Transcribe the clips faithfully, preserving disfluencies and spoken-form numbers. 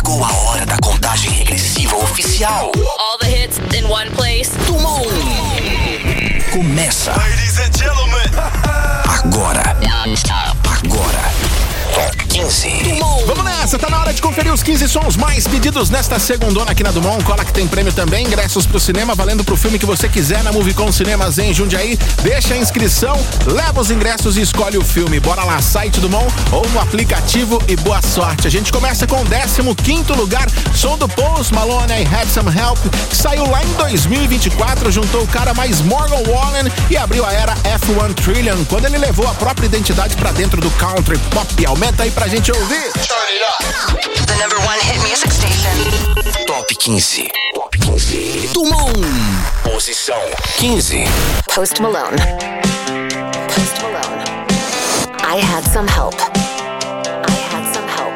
Chegou a hora da contagem regressiva oficial. All the hits in one place. Tumon. Começa. Ladies and gentlemen. Agora. Agora. Top quinze. Tumon. Vamos nessa, tá na hora de conferir os quinze sons mais pedidos nesta segundona aqui na Dumont. Cola que tem prêmio também, ingressos pro cinema, valendo pro filme que você quiser na Movicon Cinemas em Jundiaí. Deixa a inscrição, leva os ingressos e escolhe o filme. Bora lá, site Dumont ou no aplicativo e boa sorte. A gente começa com o décimo quinto lugar, som do Post Malone e Had Some Help, que saiu lá em dois mil e vinte e quatro, juntou o cara mais Morgan Wallen e abriu a era F um Trillion, quando ele levou a própria identidade pra dentro do country pop. Aumenta aí pra gente ouvir. The number one hit music station. Top quinze. Top quinze. Tumon. Posição quinze. Post Malone. Post Malone. I had some help. I had some help.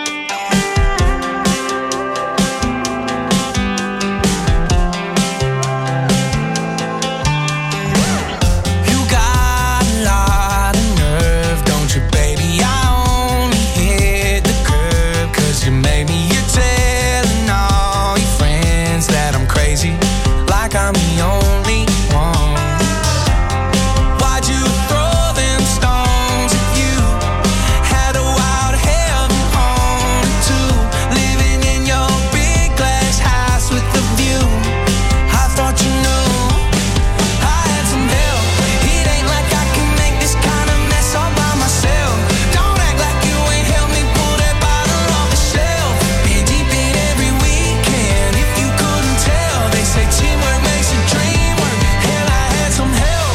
You got a lot of nerve, don't you, baby? I only hit the curb 'cause you made me. You're telling all your friends that I'm crazy, like I'm the only one. Why'd you throw them stones at you? Had a wild heaven on it too, living in your big glass house with the view. I thought you knew I had some help. It ain't like I can make this kind of mess all by myself. Don't act like you ain't helped me pull that bottle off the shelf. Been deep in every weekend, if you couldn't tell. They say teamwork makes a dream work. Hell, I had some help.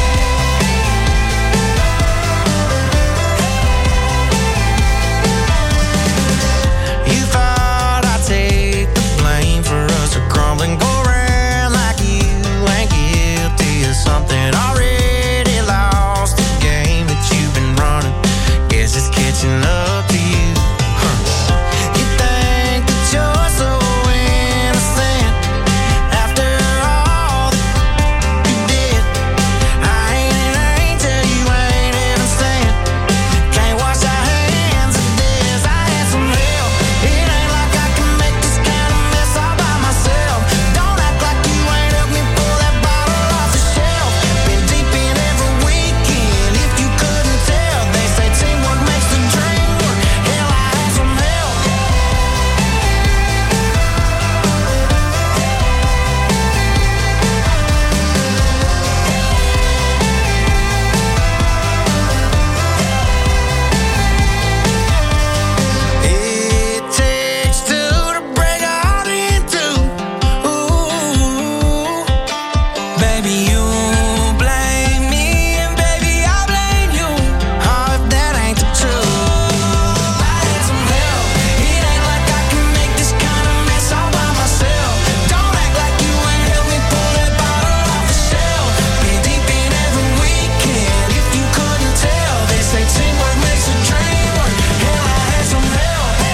You thought I'd take the blame for us to crumble and go around like you ain't guilty of something. Already lost the game that you've been running. Guess it's catching up to you. Huh. You think that you're so innocent after all that you did. I ain't an angel, you ain't innocent. Can't wash our hands of this. I had some help. It ain't like I can make this kind of mess all by myself. Don't act like you ain't helped me pull that bottle off the shelf. Been deep in every weekend, if you couldn't tell. They say teamwork makes the dream work. Hell, I had some help. It takes two to break a heart in two. Ooh, baby, you blame me and baby I blame you. Oh, if that ain't the truth. I had some help. It ain't like I can make this kind of mess all by myself. Don't act like you ain't helped me pull that bottle off the shelf. Been deep in every weekend, if you couldn't tell. They say teamwork makes a dream work. Hell, I had some help.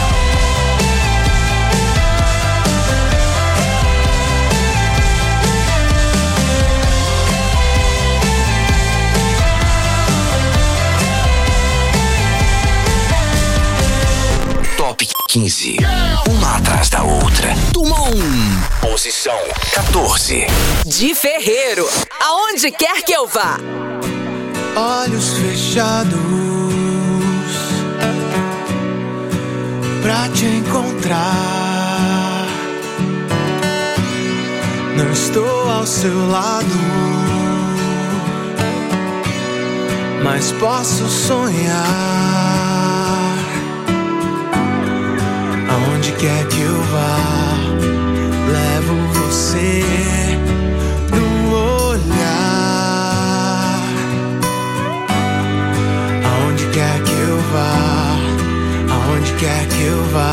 Top quinze. Uma atrás da outra. Tumon. Posição quatorze. De Ferreiro, aonde quer que eu vá. Olhos fechados pra te encontrar. Não estou ao seu lado, mas posso sonhar. Aonde quer que eu vá, levo você no olhar. Aonde quer que eu vá, aonde quer que eu vá.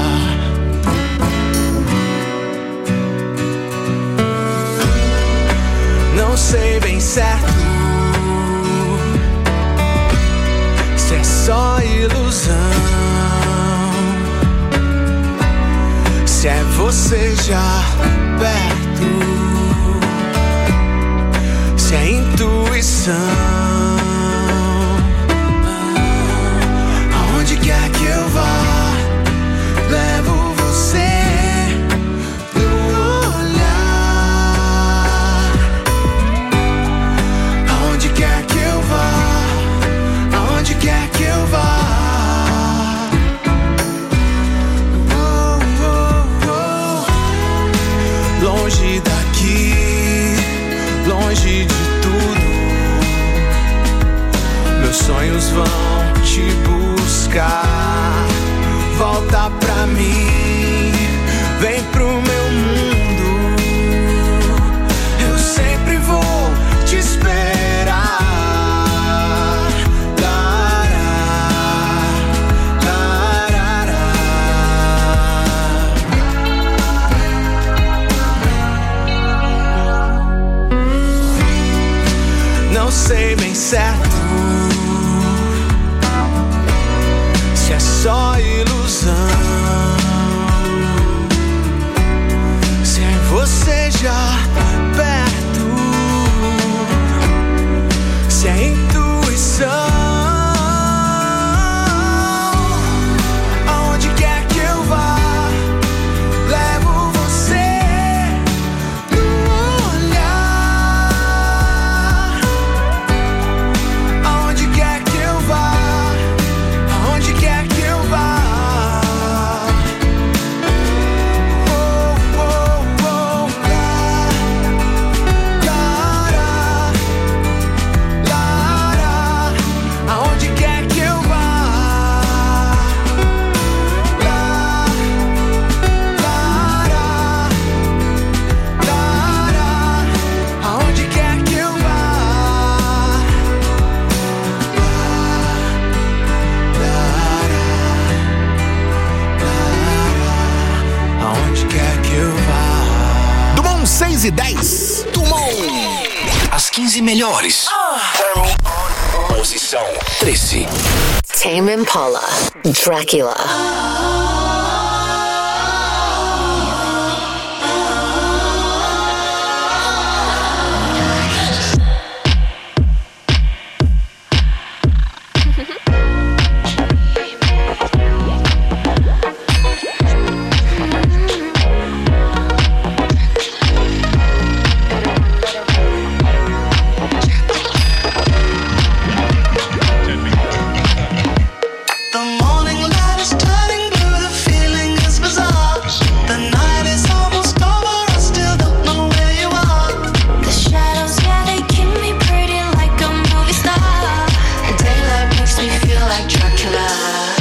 Não sei bem certo se é só ilusão, se é você já perto, se é intuição. Aonde quer que eu vá, levo sonhos vão te buscar. Volta pra mim, vem pro meu mundo. Eu sempre vou te esperar. Não sei bem certo se é só ilusão, se é você já perto, se é intuição. Aonde quer que eu vá, levo você no olhar. Aonde quer que eu vá, aonde quer que eu vá. Oh, oh, oh, lá, lara, lara, aonde quer que eu vá. Lá, lara, lara, aonde quer que eu vá. Aonde quer que eu vá. Dumont seis e dez. Dumont. As quinze melhores. Posição treze. Tame Impala, Dracula. The morning light is turning blue, the feeling is bizarre. The night is almost over, I still don't know where you are. The shadows, yeah, they keep me pretty like a movie star. Daylight makes me feel like Dracula.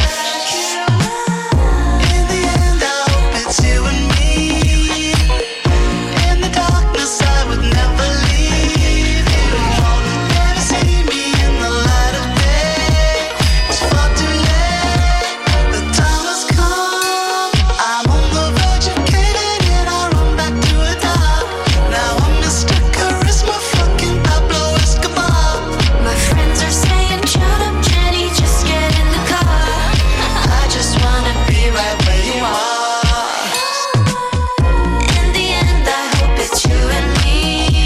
In the end, I hope it's you and me. In the darkness, I would never leave you. Never see me in the light of day. It's far too late. The time has come. I'm on the verge of caving in. I run back to the dark. Now I'm Mister Charisma, fucking Pablo Escobar. My friends are saying, shut up, Jenny, just get in the car. I just wanna be right where you are. In the end, I hope it's you and me.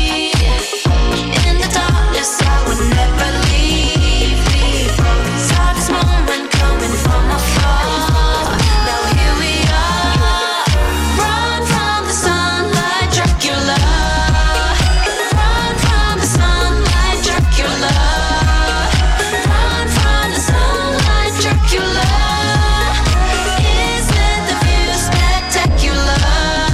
In the darkness, I would never leave. Saw this moment coming from afar. Now here we are. Run from the sunlight, Dracula. Run from the sunlight, Dracula. Run from the sunlight, Dracula. Isn't the view spectacular?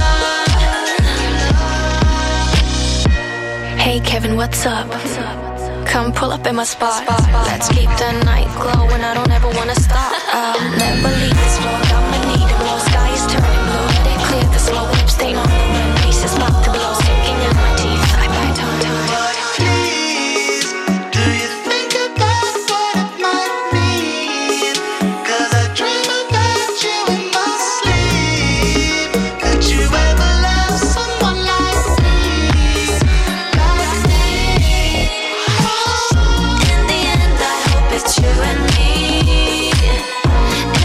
Hey Kevin, what's up? Come pull up in my spot. Let's keep the night glowing. I don't ever wanna stop. I'll never leave this road. I'ma need it. Blue sky is turning blue. Let it clear the slow lip stain on the rim. Pieces about to blow, sinking in my teeth. I bite on time. Please, do you think about what it might mean? 'Cause I dream about you in my sleep. Could you ever love someone like me? Like me? In the end, I hope it's you and me.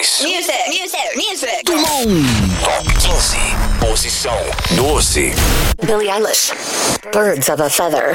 mais. Music, music, music. Dumont. Top quinze. Posição doze. Billie Eilish, Birds of a Feather.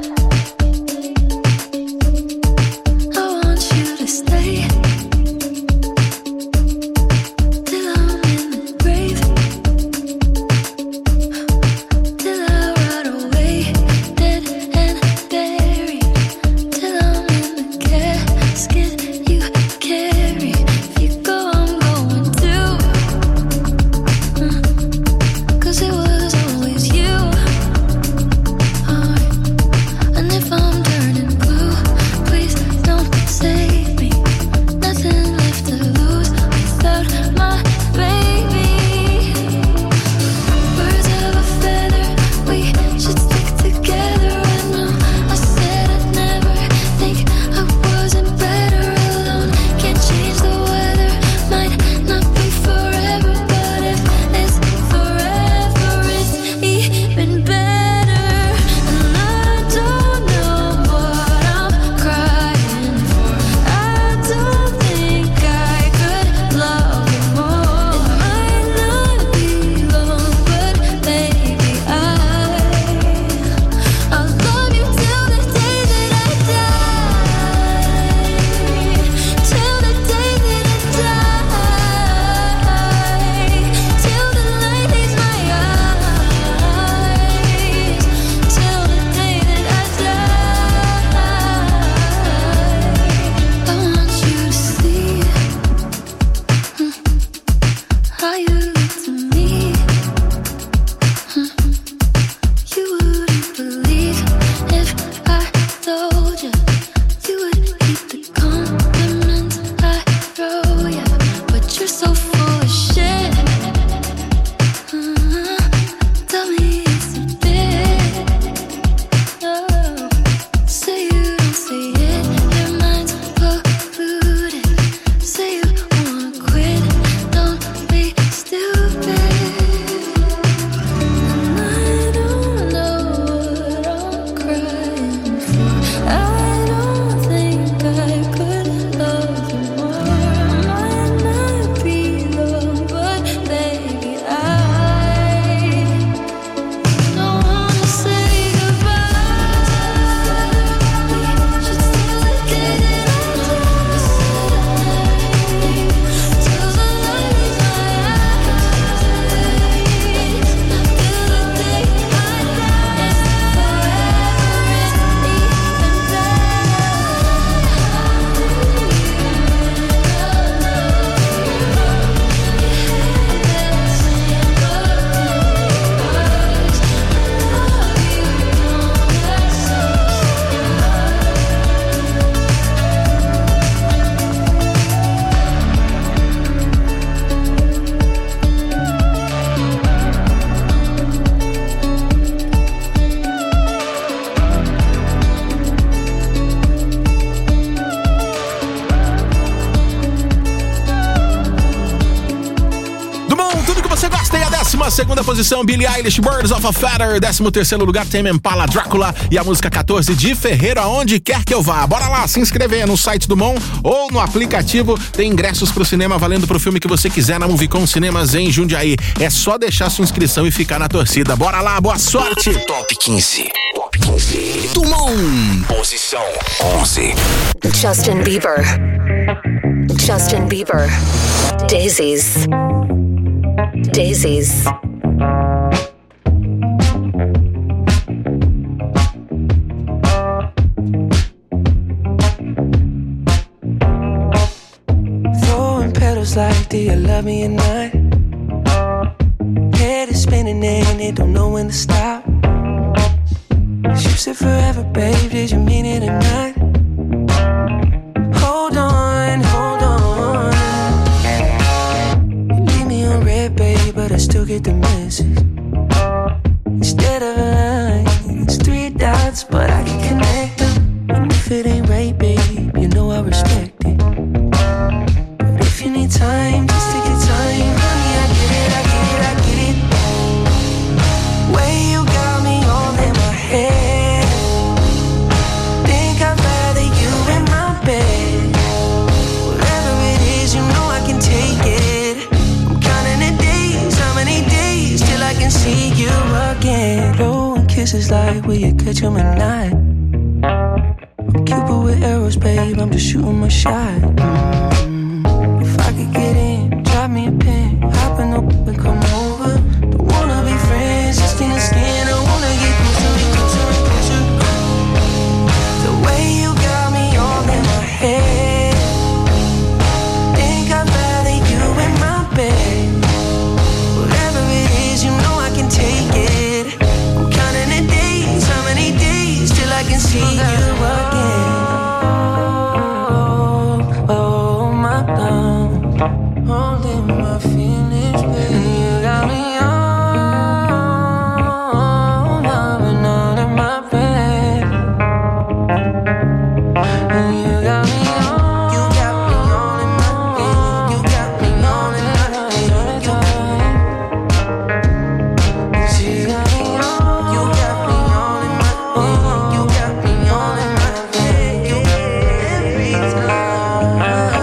Segunda posição, Billie Eilish, Birds of a Feather. Décimo terceiro lugar, Tame Impala, Drácula. E a música catorze, de Ferreiro, Aonde Quer Que Eu Vá. Bora lá, se inscrever no site do Mon ou no aplicativo. Tem ingressos pro cinema valendo pro filme que você quiser na Movicon Cinemas em Jundiaí. É só deixar sua inscrição e ficar na torcida. Bora lá, boa sorte! Top quinze. Top quinze. Dumont. Posição onze. Justin Bieber. Justin Bieber. Daisies. Daisies. Throwing petals like, do you love me or not? Head is spinning and it don't know when to stop. You said forever, babe, did you mean it or not? Hold on, hold on. You leave me on red, babe, but I still get the message. Instead of a line, it's three dots, but I can connect them. And if it ain't right, babe, you know I respect it. But if you need time, just take your time, honey, I get it, I get it, I get it. Way you got me all in my head. Think I'd rather you in my bed. Whatever it is, you know I can take like, will you catch him at night? I'm Cupid with arrows, babe, I'm just shooting my shot. Mm-hmm. If I could get in, drop me a pin, hop in up and come over. Don't wanna be friends, just skin to skin, I wanna get closer, closer, closer. The way you got me all in my head, think I'd rather you in my bed. Whatever it is, you know I can take it. I'm counting the days, how many days till I can see you again. Oh, oh my God, holding my feelings, baby. You got me on, loving all in my bed. You got me on, you got me on in my bed. You got me on in my bed. You got me on, you got me on in my bed. You got me on in my bed. You every time.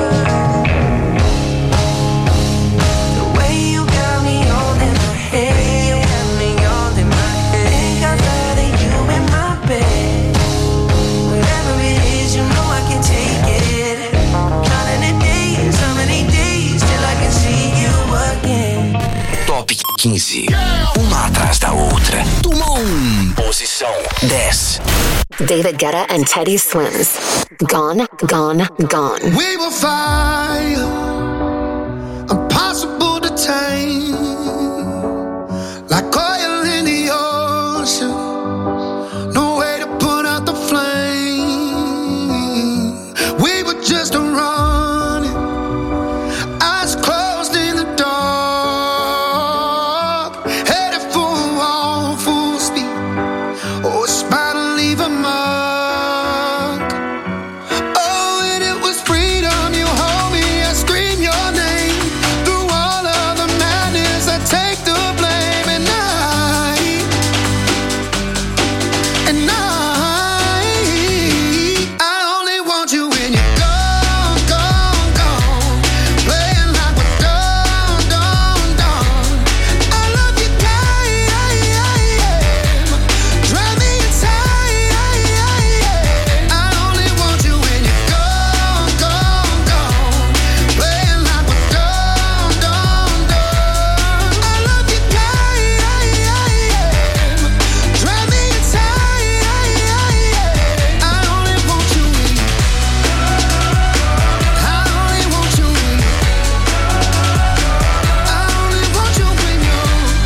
The way you got me all in my head, you got me all in my head. Think I'd rather you in my bed. Whatever it is, you know I can take it. Counting the days, how many days till I can see you again. Top quinze. Uma atrás da outra. Tumon. Posição dez. David Guetta and Teddy Swims. Gone, gone, gone. We will fire, impossible to tame, like oil in the ocean, no way to put out the flame. We were just running, eyes closed in the dark, headed for a wall, full speed. Oh, it's about to leave a mark. Oh, and it was freedom. You hold me, I scream your name. Through all of the madness, I take the blame. And I, and I, I only want you when you're gone, gone, gone. Playing like we're done, done, done. I love you, damn. Drive me insane. I only want you when you're gone, gone, gone. Playing like we're done, done, done. I love you, damn. Drive me insane. I only want you when you. I only want you when you. I only want you when you.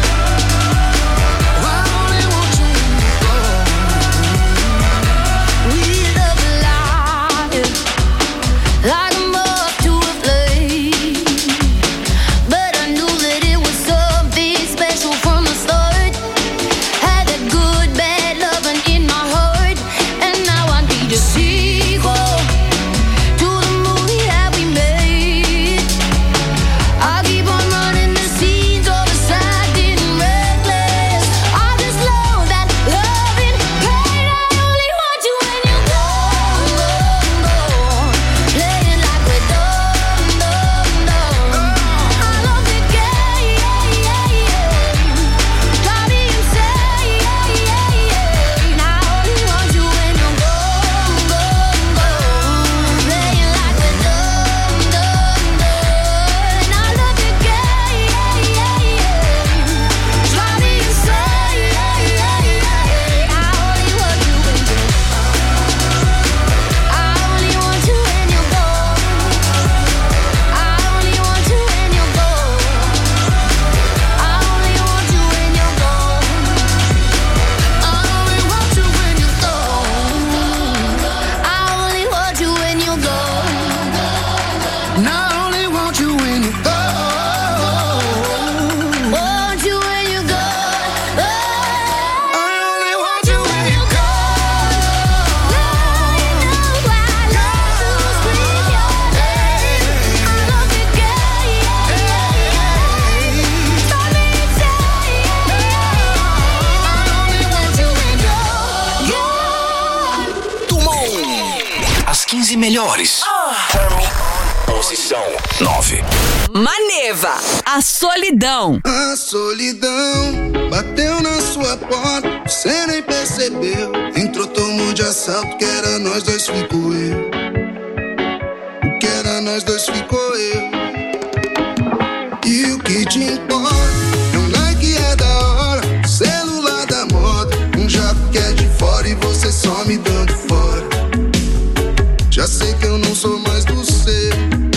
I only want you when you go. We love alive, like a moth to a flame. But I knew that it was something special from the start. Had that good, bad loving in my heart, and now I need a sequel to the movie that we made. I keep on running the scenes of us acting reckless. I just love that loving pain. I only want you when you're gone, gone, gone. Playing like we're done, done, done. I love the game, drive me insane. I only want you when you're gone, gone, gone. Playing like we're done, done, done. I love the game, drive me insane. I only want you when you're. I only want you when you're gone. I only want you when you're gone. I only want you when you're gone. I only want you when you're gone. I only want you when you're gone. And I only want you when you're gone. Want you when you're gone. I only want you when you're gone. I love to scream your name. I love the game. Drive me insane. I only want you when you're gone. Tumon. As quinze melhores. Turn me on. Posição nove. Maneva, a solidão. A solidão bateu na sua porta, você nem percebeu. Entrou, tomou de assalto, que era nós dois, ficou eu. O que era nós dois, ficou eu. E o que te importa? É um like, é da hora, celular da moda, um jaco que é de fora e você só me dando fora. Já sei que eu não sou mais do seu.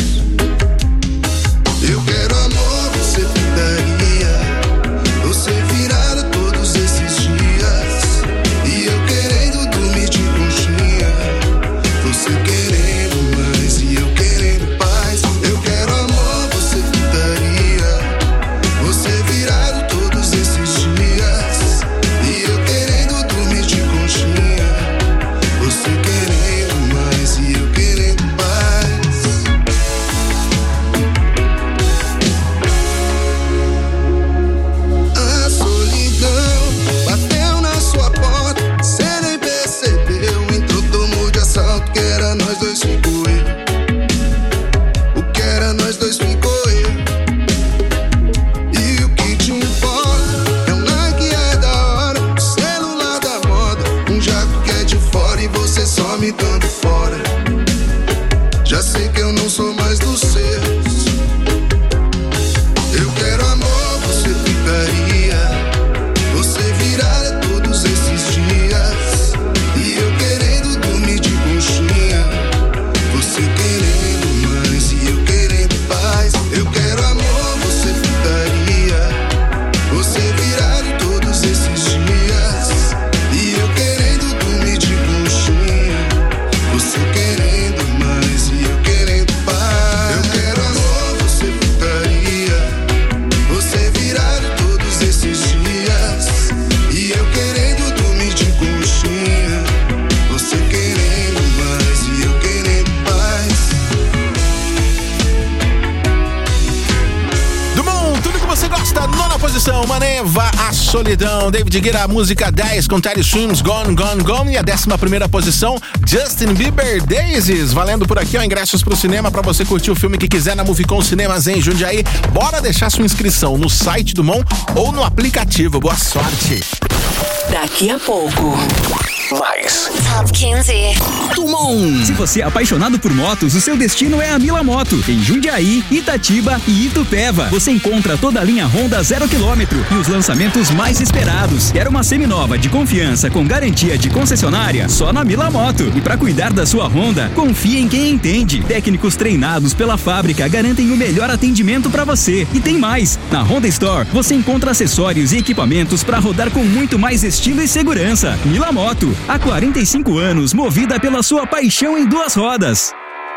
Eu quero amor, você putaria, você virada todos esses dias. E eu querendo dormir de conchinha, você querendo mais e eu querendo paz. Eu quero amor, você putaria, você virado todos esses dias. E eu querendo dormir de conchinha, você querendo mais e eu querendo paz. A solidão bateu na sua porta, cê nem percebeu. Entrou, tomou de assalto, que era nós dois, ficou eu. O que era nós dois, ficou eu. E o que te importa? É um like, é da hora, celular da moda, um jaco que é de fora e você só me dando fora. Já sei que eu não sou mais dos seus. Eu quero amor, você putaria, você virada todos esses dias. E eu querendo dormir de conchinha, você querendo mais e eu querendo paz. Eu quero amor, você putaria, você virado todos esses dias. E eu querendo dormir de conchinha, você querendo mais e eu querendo paz. Eu quero amor, você putaria, você virado todos esses dias. E eu querendo dormir de conchinha, você querendo mais e eu querendo paz. Do mundo, tudo que você gosta, nona posição, Maneva, a solidão. David Guetta, a música dez com Teddy Swims, Gone, Gone, Gone. E a décima primeira posição, Justin Bieber, Daisies. Valendo por aqui, ó, ingressos pro cinema pra você curtir o filme que quiser na Movicon Cinemas em Jundiaí. Bora deixar sua inscrição no site do Mon ou no aplicativo. Boa sorte. Daqui a pouco. Mais. Top quinze. Tumon. Se você é apaixonado por motos, o seu destino é a Mila Moto. Em Jundiaí, Itatiba e Itupeva, você encontra toda a linha Honda zero quilômetro e os lançamentos mais esperados. Quer uma seminova de confiança com garantia de concessionária? Só na Mila Moto. E para cuidar da sua Honda, confie em quem entende. Técnicos treinados pela fábrica garantem o melhor atendimento para você. E tem mais. Na Honda Store, você encontra acessórios e equipamentos para rodar com muito mais estilo e segurança. Mila Moto, há quarenta e cinco anos, movida pela sua paixão em duas rodas.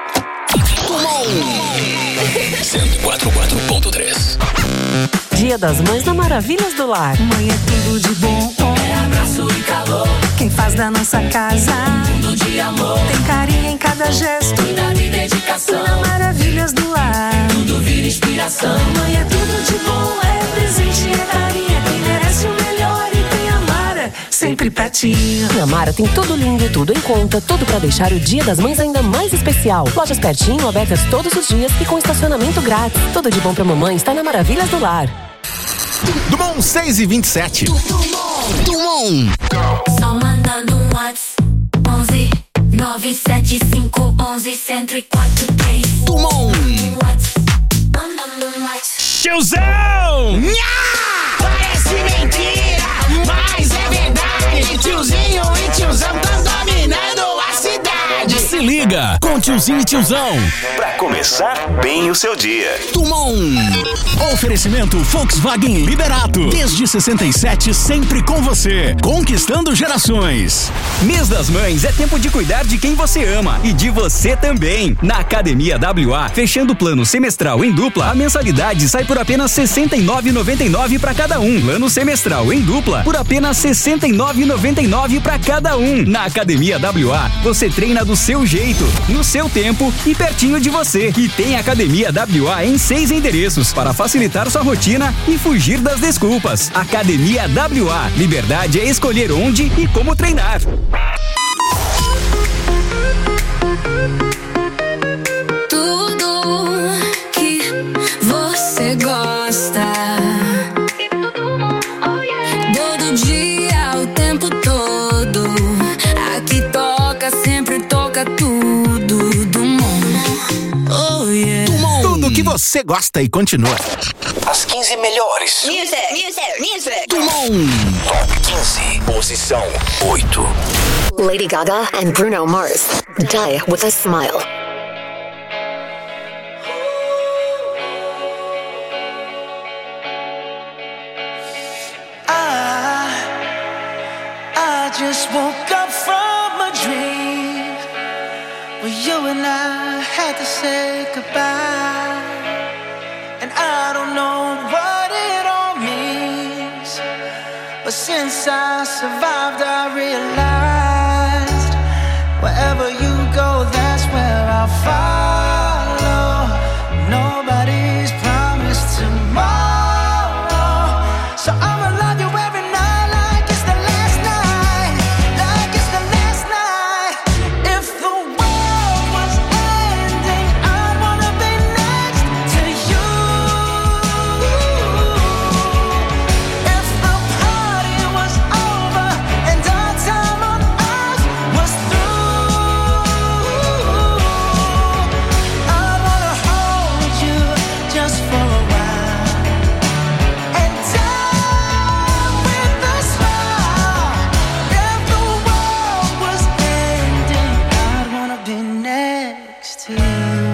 cento e quatro ponto quatro ponto três. Dia das Mães na Maravilhas do Lar. Mãe é tudo de bom, é abraço e calor. Quem faz da nossa casa tudo de amor. Tem carinho em cada gesto, cuidado e dedicação. Na Maravilhas do Lar, tudo vira inspiração. Mãe é tudo de bom, é presente, é carinho. Quem merece o melhor e tem a Mara sempre pertinho. Na Mara tem tudo lindo, tudo em conta, tudo pra deixar o Dia das Mães ainda mais especial. Lojas pertinho, abertas todos os dias e com estacionamento grátis. Tudo de bom pra mamãe está na Maravilhas do Lar. Dumont seis e vinte e sete. Dumont. Só manda no WhatsApp onze nove sete cinco onze cento e quatro três. Dumont. Manda no WhatsApp. Tiozão! Nha! Parece mentira, mas é verdade. Tiozinho e tiozão tão dominando a cidade. Se liga com Tiozinho e Tiozão. Pra começar bem o seu dia. Dumont. Oferecimento Volkswagen Liberato. Desde sessenta e sete, sempre com você. Conquistando gerações. Mês das Mães é tempo de cuidar de quem você ama e de você também. Na Academia W A, fechando o plano semestral em dupla, a mensalidade sai por apenas sessenta e nove reais e noventa e nove centavos para cada um. Plano semestral em dupla por apenas sessenta e nove reais e noventa e nove centavos para cada um. Na Academia W A, você treina do seu jeito, no seu tempo e pertinho de você. E tem Academia W A em seis endereços para facilitar sua rotina e fugir das desculpas. Academia W A. Liberdade é escolher onde e como treinar. Tudo você gosta e continua. As quinze melhores. Music, music, music. Top quinze. Posição oito. Lady Gaga and Bruno Mars. Die with a Smile. I, I just woke up from a dream where you and I had to say goodbye. And I don't know what it all means, but since I survived I realized wherever you go, that's where I'll follow. Nobody's promised tomorrow, so I'ma love you every night like it's the last night, like it's the last night. If the world was ending, I'd wanna be next to you. If the party was over and our time on earth was through, I'd wanna hold you just for a while and die with a smile. If the world was ending, I'd wanna be next to you.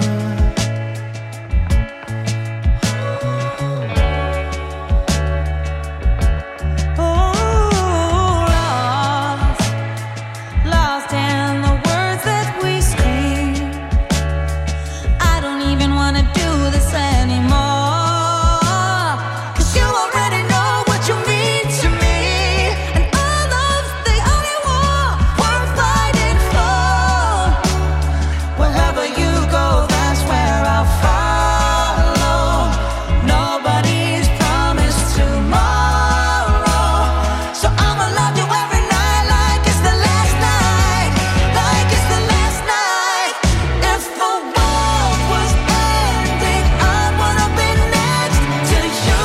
Lost, lost in the words that we scream. I don't even wanna do this anymore, 'cause you already know what you mean to me, and our love's the only war worth fighting for. Wherever you go, that's where I'll follow. Nobody's promised tomorrow, so I'ma love you every night like it's the last night, like it's the last night. If the world was ending, I'd wanna be next to you.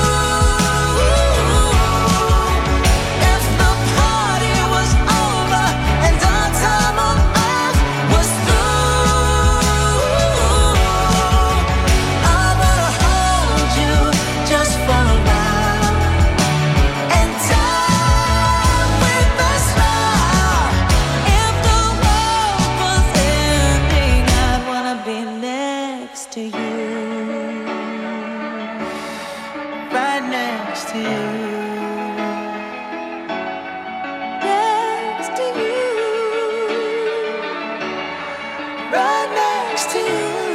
If the party was over and our time on earth was through, I wanna hold you just for a while and die with a smile. If the world was ending, I'd wanna be next to you, right next to you, next to you, right next to you.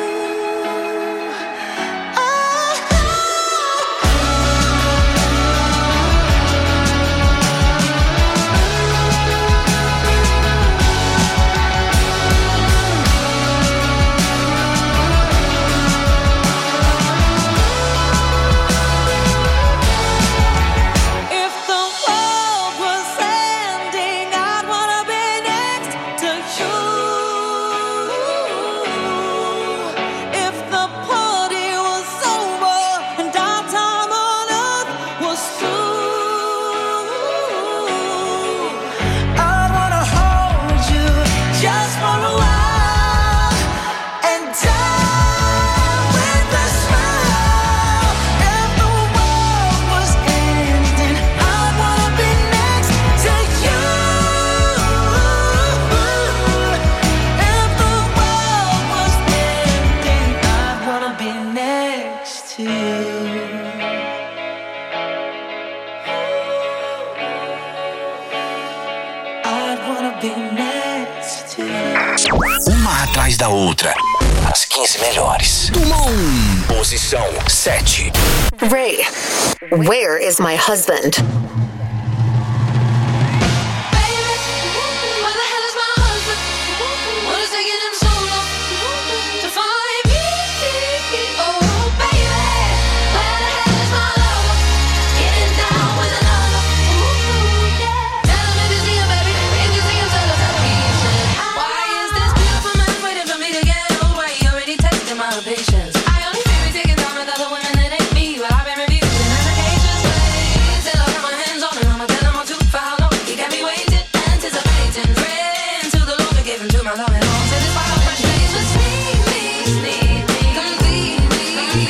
If the world was ending, I'd wanna be next to you. If the party was over and our time on earth was through, I'd wanna hold you just for a while and die with a smile. If the world was ending, I'd wanna be next to you. If the world was ending, I'd wanna be next to you. I'd wanna be next to you. Uma atrás da outra. As quinze melhores. Posição sete. Ray, where is my husband? Where the hell is my husband? What is taking him so long to find me? Oh, baby, where the hell is my lover? Getting down with another. Ooh, yeah. Tell him if you see him, baby. If you see him, tell him. He said, why is this beautiful man waiting for me to get over? He already tested my patience. I only see me taking down with other women that ain't me. Well, I've been refusing applications. Till I got my hands on him, I'ma tell him I'm too for how long. He got me waiting, anticipating. Praying to the Lord to give him to my loving arms. And this wild fresh days with sneak me, sneak me, complete me.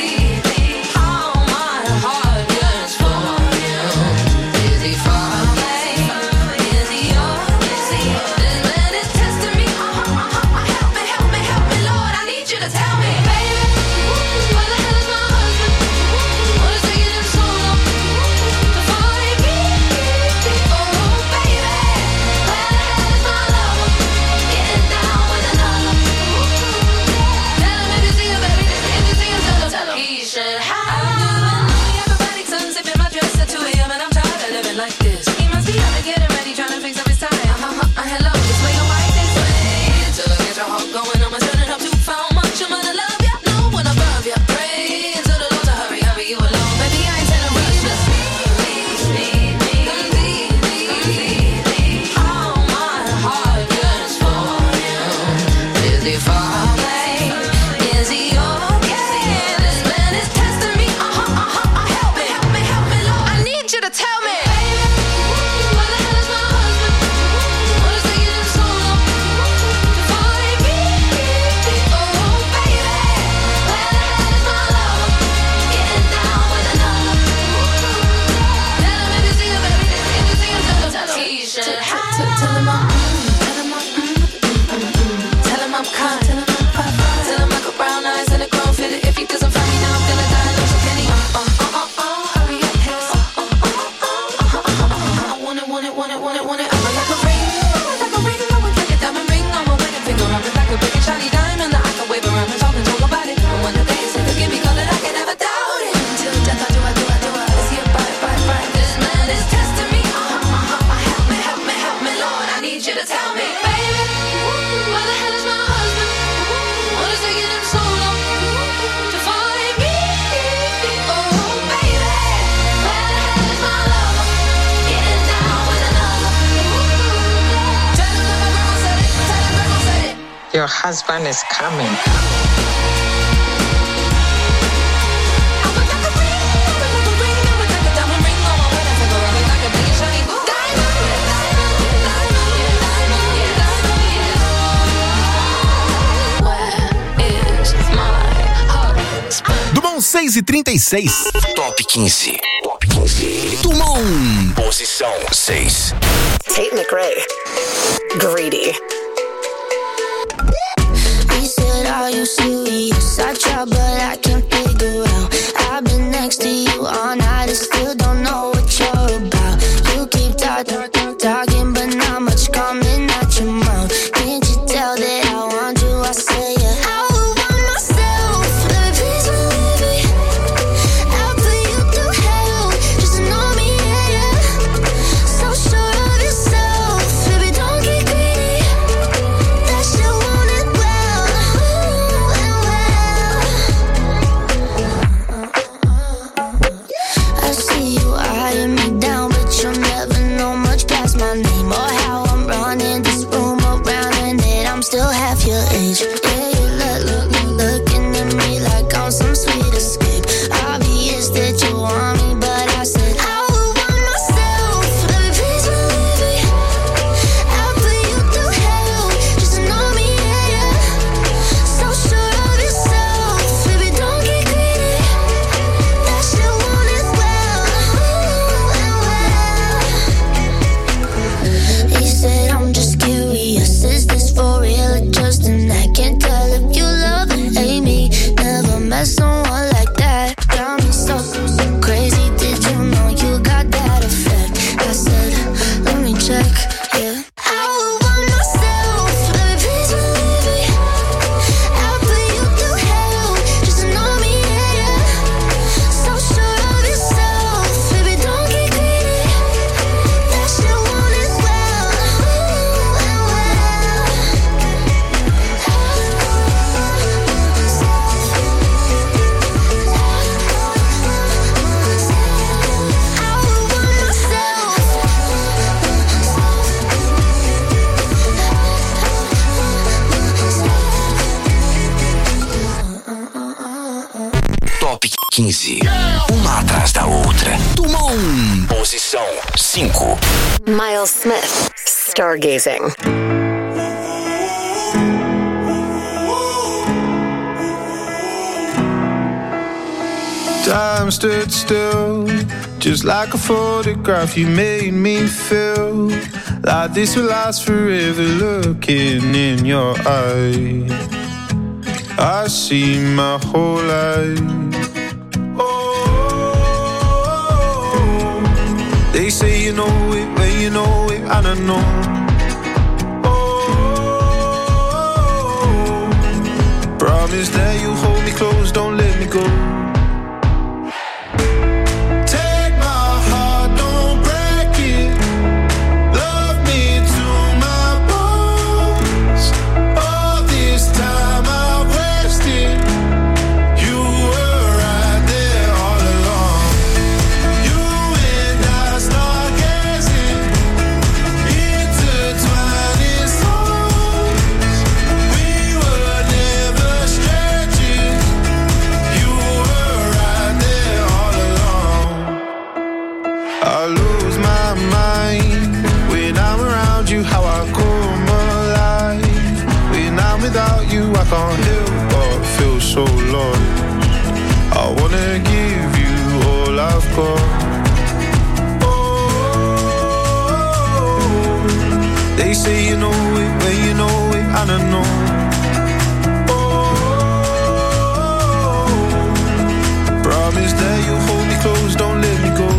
Your husband is coming. Dumont seis e trinta e seis. Top quinze. Top quinze. Dumont. Posição seis. Tate McRae. Greedy. He said, are you serious? I try, but I can't figure out. I've been next to you all night and still don't know what you're about. You keep talking, talking, but not much coming out your mouth. Can't you tell that I want you? I say yeah. I would want myself. Let me please believe me. I'll put you through hell just to know me, yeah, yeah. So sure of yourself, baby, don't get greedy. That shit want it well, ooh, and well. I see you eyeing me down, but you'll never know much past my name or how I'm running this room around and that I'm still half your age. Yeah, you look, look, look, looking at me like I'm some sweet escape. Obvious that you want me, but I said I would want myself. Let me please believe me. I'll put you through hell just to know me, yeah, yeah. So sure of yourself, baby, don't get greedy. That shit want it well, ooh, and well. He said, I'm just curious, is this for real or just an act? Can't tell if you love or hate me. Never met someone like that. Got me so, so crazy. Did you know you got that effect? I said, let me check, yeah. I would want myself. Let me please believe me. I'll put you through hell just to know me, yeah, yeah. So sure of yourself, baby, don't get greedy. That shit want it well, ooh, and well. I would want myself. Top quinze. Uma atrás da outra. Dumont. Posição cinco. Miles Smith. Stargazing. Time stood still, just like a photograph. You made me feel like this will last forever. Looking in your eyes, I see my whole life. Oh, they say you know it when you know it, and I know. Oh, promise that you hold me close, don't let me go. Take my heart, don't break it. Love me to my bones. All this time I wasted. You were right there all along. You and I stargazing, intertwining souls. We were never strangers. You were right there all along. I lose my mind when I'm around you. How I come alive when I'm without you. I can't help but feel so lost. I wanna give you all I've got. Oh, they say you know it when you know it, and I know. Oh, promise that you hold me close, don't let me go.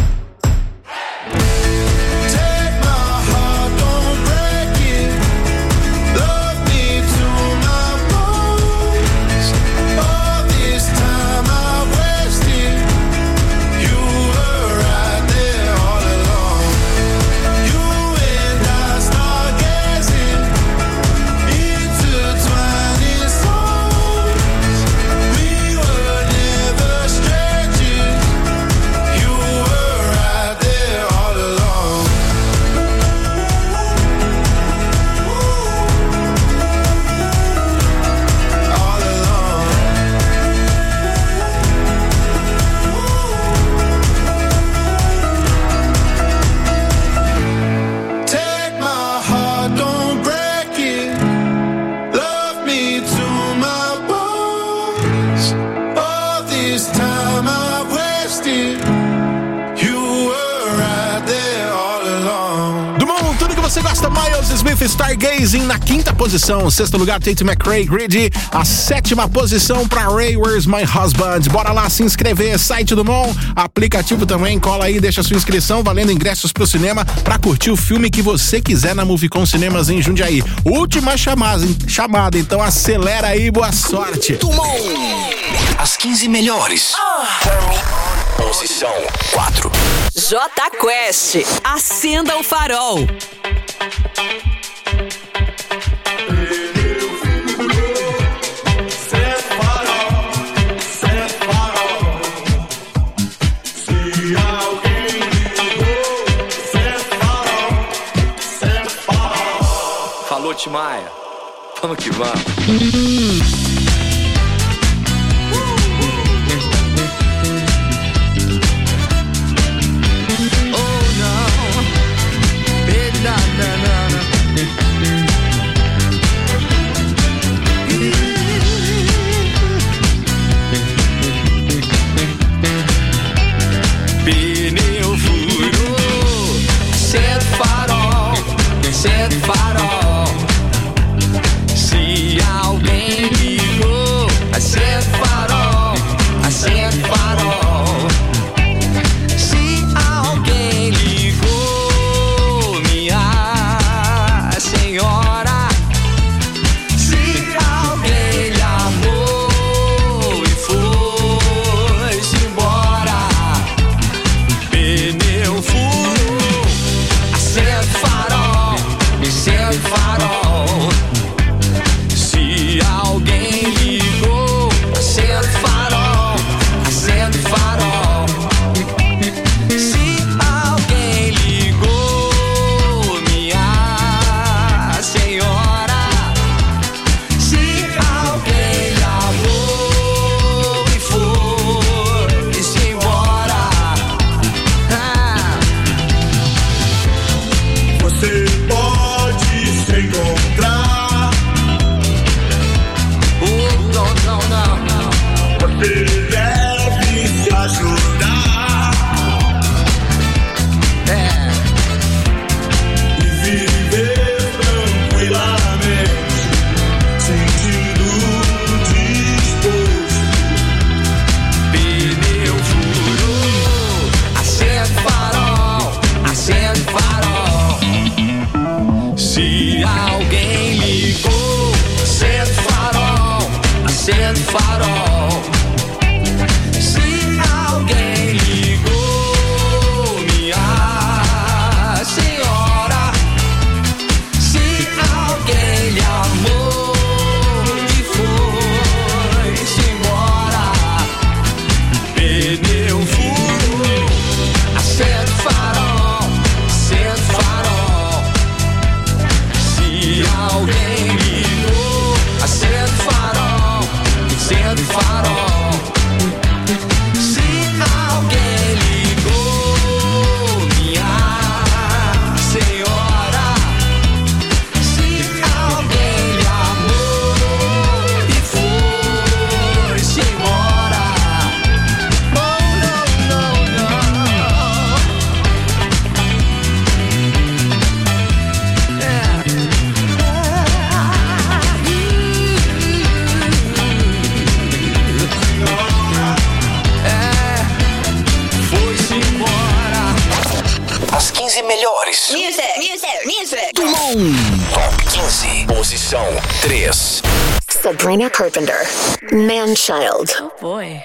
Take my heart, don't break it. Love me to my bones. All this time I wasted. You were right there all along. You and I stargazing, intertwining Smith, Stargazing na quinta posição. Sexto lugar, Tate McRae, Greedy. A sétima posição pra Ray, Where's My Husband? Bora lá se inscrever. Site do Mon, aplicativo também. Cola aí, deixa sua inscrição, valendo ingressos pro cinema pra curtir o filme que você quiser na Movicon Cinemas em Jundiaí. Última chamada, chamada, então acelera aí, boa sorte. As quinze melhores. Posição quatro. J Quest, acenda o farol. Falou, Timaya. Vamos que vamos. Pneu furou, acende o farol, acende o farol. Se alguém ligou, acende o farol, acende o farol. Se alguém ligou, minha senhora, se alguém lhe amou e foi-se embora. Pneu furou, acende o farol, acende o farol. Se alguém ligou, acende o farol, acende o farol. Se alguém ligou, minha senhora, se alguém lhe amou e foi-se embora. Ah. Você pode se encontrar. Oh, não, não, não, não. Você deve se ajudar. É. E viver tranquilamente, sentindo disposto. Pneu furou, acende o farol, acende o farol. Se alguém ligou, acende o farol, acende o farol. Se alguém ligou, minha senhora, se alguém lhe amou e foi-se embora. Pneu furou, acende o farol, acende o farol. Se alguém ligou, acende o farol, acende o farol. Se alguém ligou, minha senhora, se alguém lhe amou e foi-se embora. Oh, não, não, não. É, foi-se embora. As quinze melhores. Music, music, music. Top quinze. Posição três. Sabrina Carpenter, Man-Child. Oh boy.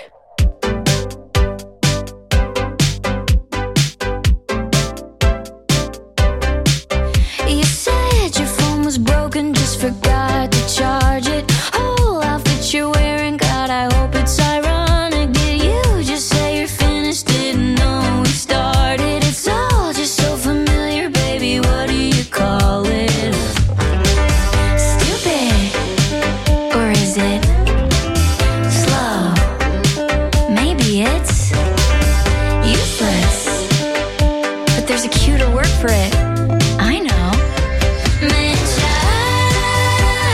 You said your phone was broken, just forgot to charge it. Whole outfit you're wearing, God, I hope it's ironic. Did you just say you're finished? Didn't know we started. It's all just so familiar, baby. What do you call it? Stupid, or is it slow? Maybe it's useless, but there's a cuter word for it. I know. Man-child,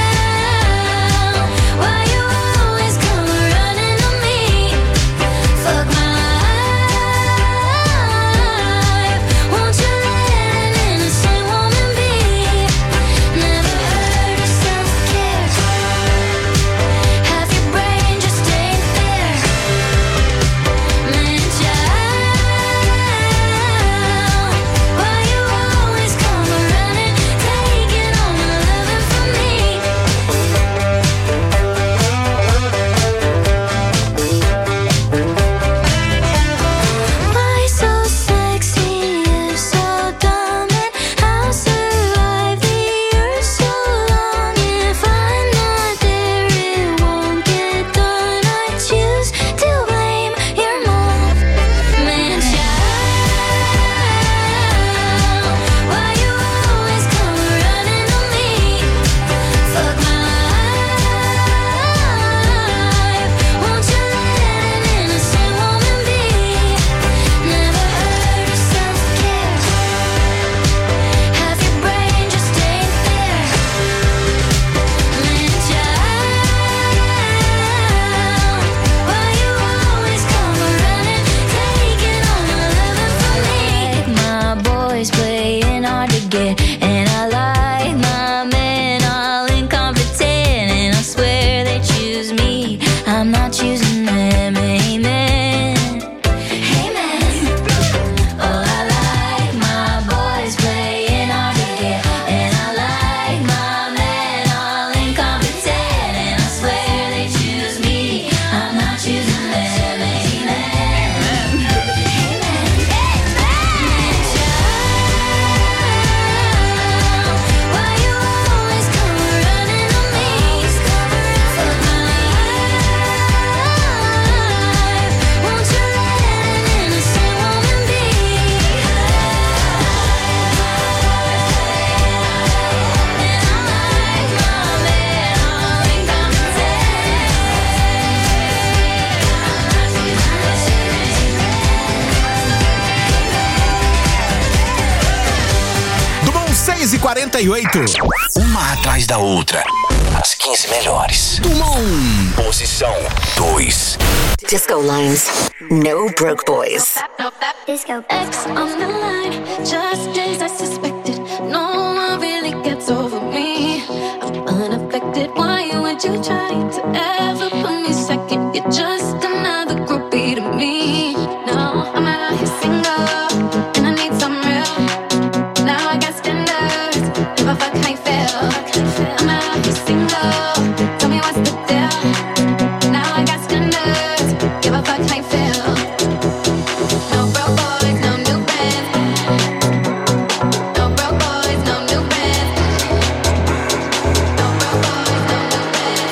noventa e oito. Uma atrás da outra. As quinze melhores. Dumont. Posição dois. Disco Lines. No Broke Boys. Disco X on the line, just as I suspected. No one really gets over me. I'm unaffected. Why would you try to ever put me second? You're just another groupie to me. No, I'm out here single, and I need some real. Now I got standards. If I fuck, I fail. I'm out here single. Tell me what's the deal. Now I got standards. Give a fuck, I fail. No broke boys, no new bands. No broke boys, no new bands. No broke boys, no new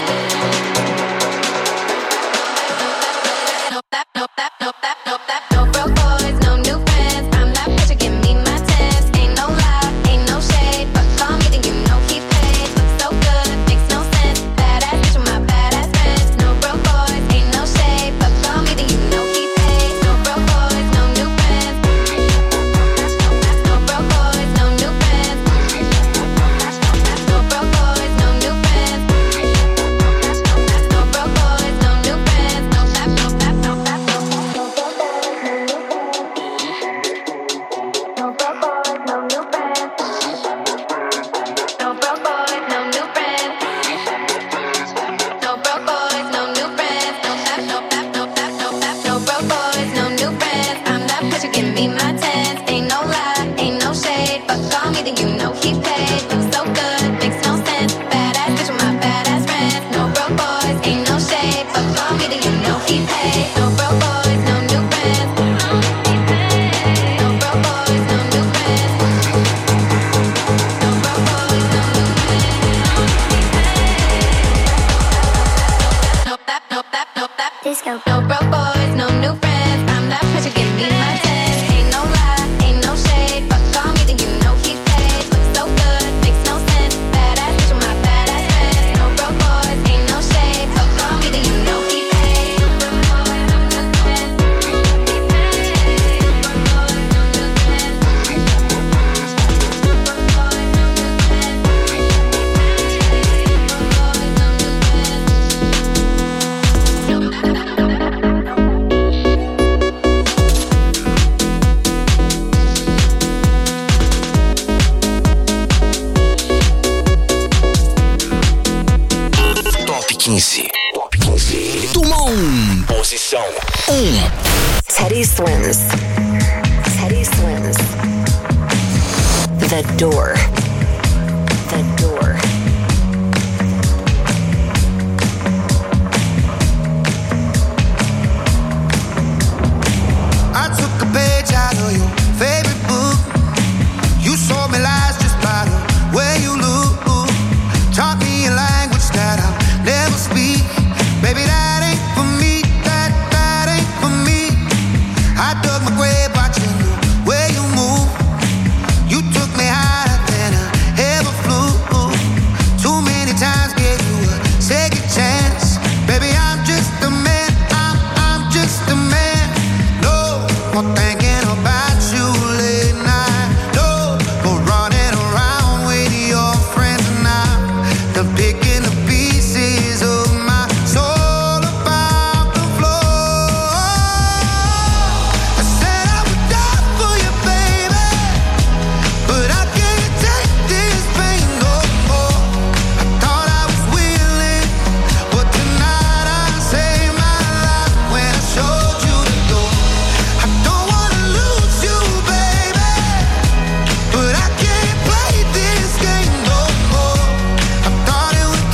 bands. No that, no that, no that, no that. No broke boys, no new bands. I'm that bitch, you give me my test. Ain't no lie, ain't no shade. But call me, then you know he paid. Looks so good, makes no sense. Badass bitch with my badass friends. No broke boys, ain't no shade. But call me, then you know he paid. No broke boys, no new bands. No broke boys, no new bands. No broke boys, no new bands. No broke boys, no new bands. No that, no that, no that, no that. No broke boys, no new bands. No broke boys, no new bands. No broke boys, no new bands. No that, no that, no that, no that. No broke boys, no new bands. I'm that bitch, you give me my tens. Ain't no lie, ain't no shade. But call me, then you know he paid. Looks so good, makes no sense. Badass bitch with my badass friends. No broke boys, ain't no shade. But call me, then you know he paid. No broke boys, no new bands. No broke boys, no new bands. No broke boys, no new bands. No that, no that, no that. Disco. No broke boys, no new friends. I'm that bitch, you give me my tens. Ain't no lie, ain't no shade. But call me, then you know he paid. Looks so good, makes no sense. Badass bitch with my badass friends. No broke boys, ain't no shade. But call me, then you know he paid. No broke boys, no new friends. He paid. No broke boys, no new friends. No broke boys, no new friends. He paid. No broke boys, no new Top quinze. Top quinze. Dumont. Posição um. Teddy Swims. Teddy Swims. The Door. The Door. I took a page out of your favorite book. You sold me lies just by the way you look. Taught me a language that I'll never speak. Baby, that ain't for me. That, that ain't for me. I dug my grave watching the way you move. You took me higher than I ever flew. Too many times gave you a second chance. Baby, I'm just a man. I'm, I'm just a man. No more thinking about you late night. No more running around with your friends now. They're picking the pieces of my soul about the floor. I said I would die for you, baby, but I can't take this pain no more. I thought I was willing, but tonight I saved my life when I showed you the door. I don't wanna lose you, baby, but I can't play this game no more. I thought it would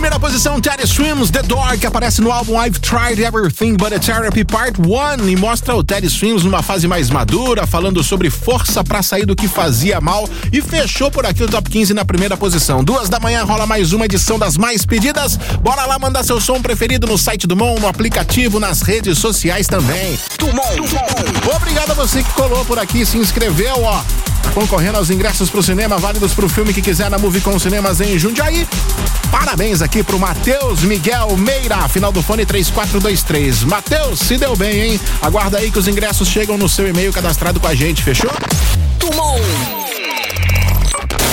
Primeira posição, Teddy Swims, The Door, que aparece no álbum I've Tried Everything But a Therapy Part um e mostra o Teddy Swims numa fase mais madura, falando sobre força pra sair do que fazia mal, e fechou por aqui o Top quinze na primeira posição. Duas da manhã rola mais uma edição das mais pedidas. Bora lá mandar seu som preferido no site do Mon, no aplicativo, nas redes sociais também. Obrigado a você que colou por aqui, se inscreveu, ó, concorrendo aos ingressos pro cinema, válidos pro filme que quiser na Movicon Cinemas em Jundiaí. Parabéns aqui pro Matheus Miguel Meira, final do fone três quatro dois três. Matheus, se deu bem, hein? Aguarda aí que os ingressos chegam no seu e-mail cadastrado com a gente, fechou? Tumon.